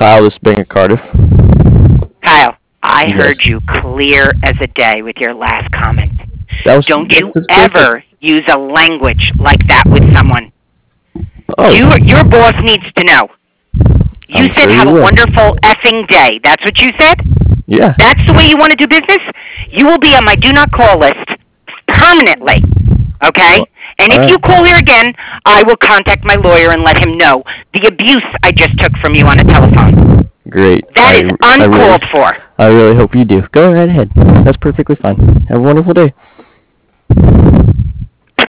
Kyle, this is Bank of Cardiff. Kyle, I Yes. heard you clear as a day with your last comment. Don't you That's perfect. ever use a language like that with someone. Oh, Your boss needs to know. You I'm said sure have you a will. wonderful effing day. That's what you said? Yeah. That's the way you want to do business? You will be on my do not call list permanently. Okay? Well, And all if you right. call here again, I will contact my lawyer and let him know the abuse I just took from you on the telephone. Great. That is I really, uncalled for. I really hope you do. Go right ahead. That's perfectly fine. Have a wonderful day.